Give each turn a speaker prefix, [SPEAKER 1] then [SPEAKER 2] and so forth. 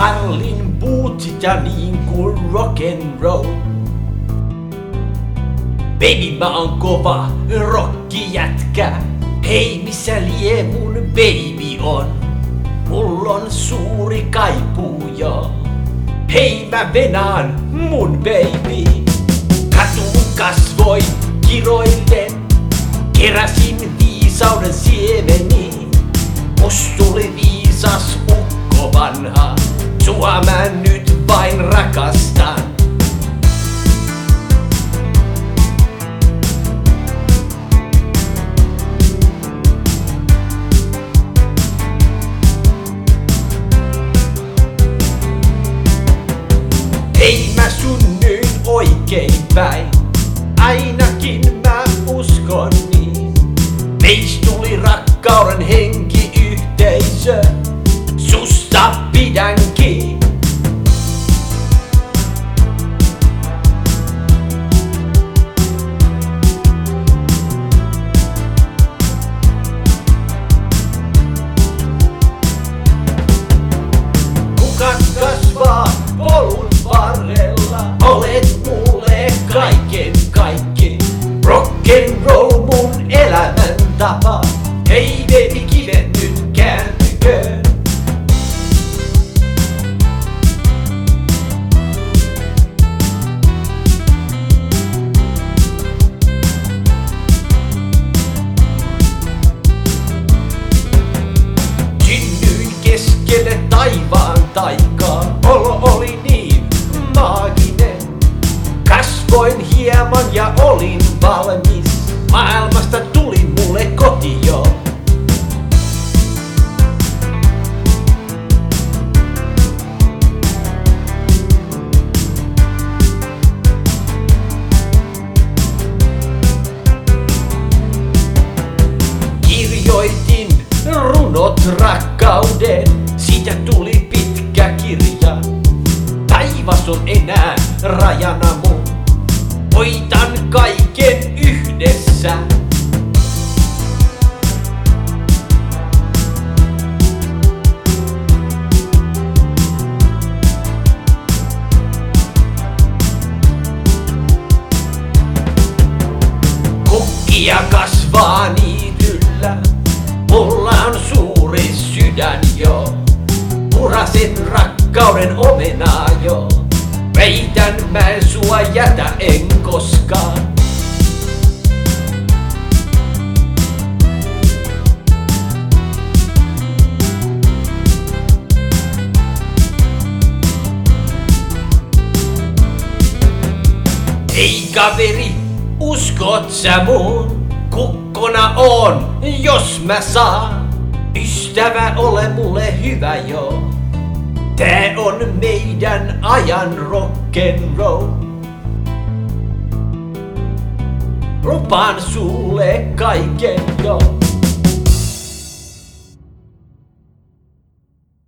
[SPEAKER 1] Arlin bootsit ja niin kuin rock'n'roll. Baby mä oon kova rockijätkä. Hei missä lie mun baby on? Mull on suuri kaipuu jo. Hei mä venaan mun baby. Katuun kasvoin kiroillen. Keräsin viisauden siemeni. Must tuli viisas ukko vanha. Sua mä nyt vain rakastan. Ei mä synnyin oikein päin, ainakin mä uskon niin. Meist tuli rakkauden henkiyhteisö, susta pidänkin. Kuka kasvaa polun varrella, olet mulle kaiken kaikki. Rock'n'roll mun elämäntapa, hei baby kivet nyt kääntyköön. Synnyin keskelle taivaan taikaa, olo oli niin maaginen. Kasvoin hieman ja olin valmis, maailmasta tuli mulle koti jo. Kirjoitin runot rakkauden, siitä tuli pitkä kirja. Taivas on enää rajana mun, voitan kaiken yhdessä. Kukkia kasvaa niityllä, mulla on suuri sydän jo. Purasen rakkauden omenaa jo. Väitän mä en sua jätä en koskaan. Hei kaveri, uskot sä mun? Kukkona on, jos mä saan. Ystävä ole mulle hyvä jo. Tää on meidän ajan rock'n'roll. Lupaan sulle kaiken jo.